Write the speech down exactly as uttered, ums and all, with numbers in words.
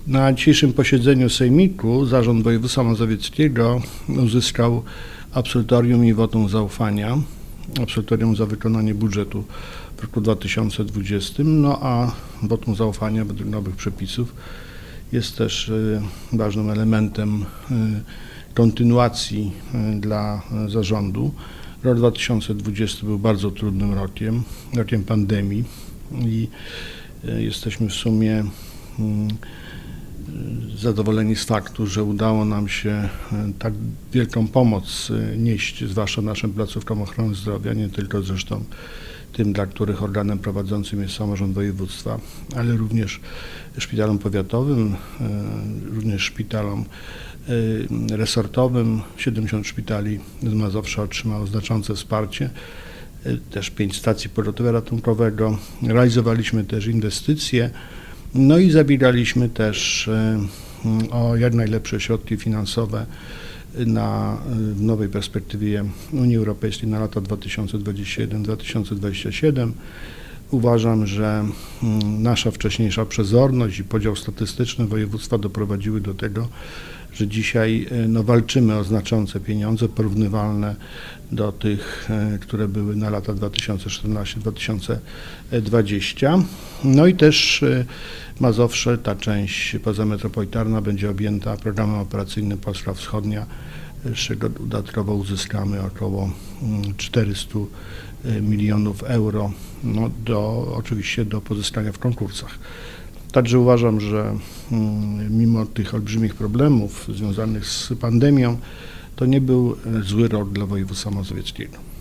Na dzisiejszym posiedzeniu Sejmiku Zarząd Województwa Mazowieckiego uzyskał absolutorium i wotum zaufania, absolutorium za wykonanie budżetu w roku dwa tysiące dwudziestym, no a wotum zaufania według nowych przepisów jest też ważnym elementem kontynuacji dla zarządu. Rok dwa tysiące dwudziesty był bardzo trudnym rokiem, rokiem pandemii i jesteśmy w sumie zadowoleni z faktu, że udało nam się tak wielką pomoc nieść, zwłaszcza naszym placówkom ochrony zdrowia, nie tylko zresztą tym, dla których organem prowadzącym jest samorząd województwa, ale również szpitalom powiatowym, również szpitalom resortowym. siedemdziesiąt szpitali z Mazowsza otrzymało znaczące wsparcie, też pięć stacji pogotowia ratunkowego. Realizowaliśmy też inwestycje, no i zabiegaliśmy też o jak najlepsze środki finansowe na, w nowej perspektywie Unii Europejskiej na lata dwa tysiące dwudziesty pierwszy do dwa tysiące dwudziestego siódmego. Uważam, że nasza wcześniejsza przezorność i podział statystyczny województwa doprowadziły do tego, że dzisiaj no, walczymy o znaczące pieniądze porównywalne do tych, które były na lata dwa tysiące czternasty do dwa tysiące dwudziestego. No i też Mazowsze, ta część pozametropolitarna, będzie objęta programem operacyjnym Polska Wschodnia, z czego dodatkowo uzyskamy około czterysta milionów euro, no do, oczywiście do pozyskania w konkursach. Także uważam, że mimo tych olbrzymich problemów związanych z pandemią, to nie był zły rok dla województwa mazowieckiego.